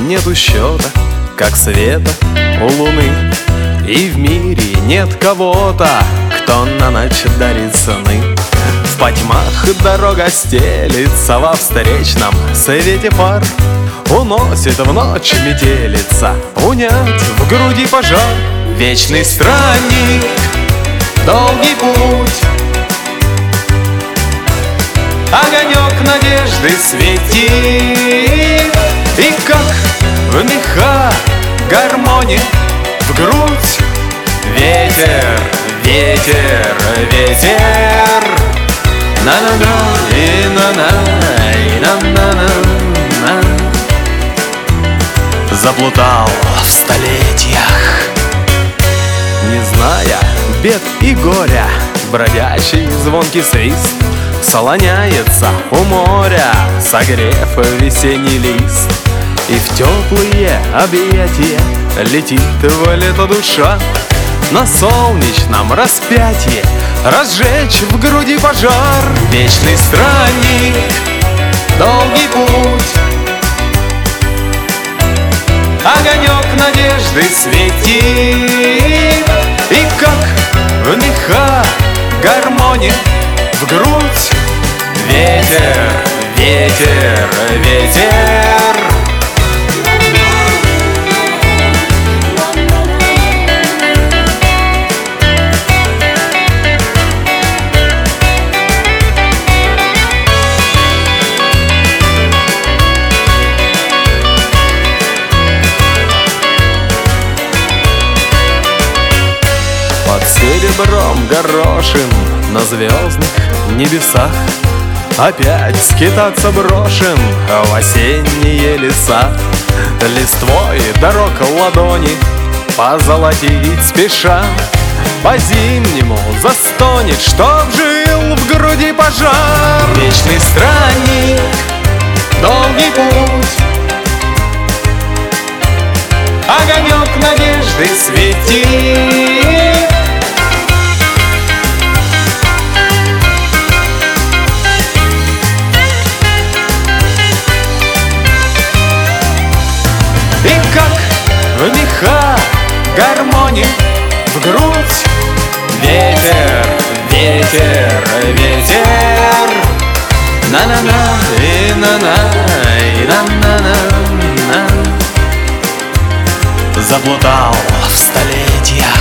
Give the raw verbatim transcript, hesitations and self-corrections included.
нету счета, как света у луны. И в мире нет кого-то, кто на ночь дарит сны. В потьмах дорога стелится, во встречном свете фар уносит в ночь метелица, унять в груди пожар. Вечный странник, долгий путь, огонек надежды светит, и как в меха гармония в грудь. Ветер, ветер, ветер, на-на-на, и на-на, и на-на-на-на. Заплутал в столетиях, не зная бед и горя, бродячий звонкий свист солоняется у моря, согрев весенний лист. И в теплые объятия летит в лето душа, на солнечном распятии разжечь в груди пожар. Вечный странник, долгий путь, огонек надежды светит, и как в меха гармония в грудь. Ветер, ветер, ветер, под серебром горошин на звездных небесах опять скитаться брошен в осенние леса. Листвой дорог ладони позолотить спеша, по-зимнему застонет, чтоб жил в груди пожар. Вечный странник, долгий путь, огонек надежды светит, и как в меха гармония в грудь. Ветер, ветер, ветер, на-на-на, и на-на, и на-на-на-на. Заплутал в столетиях.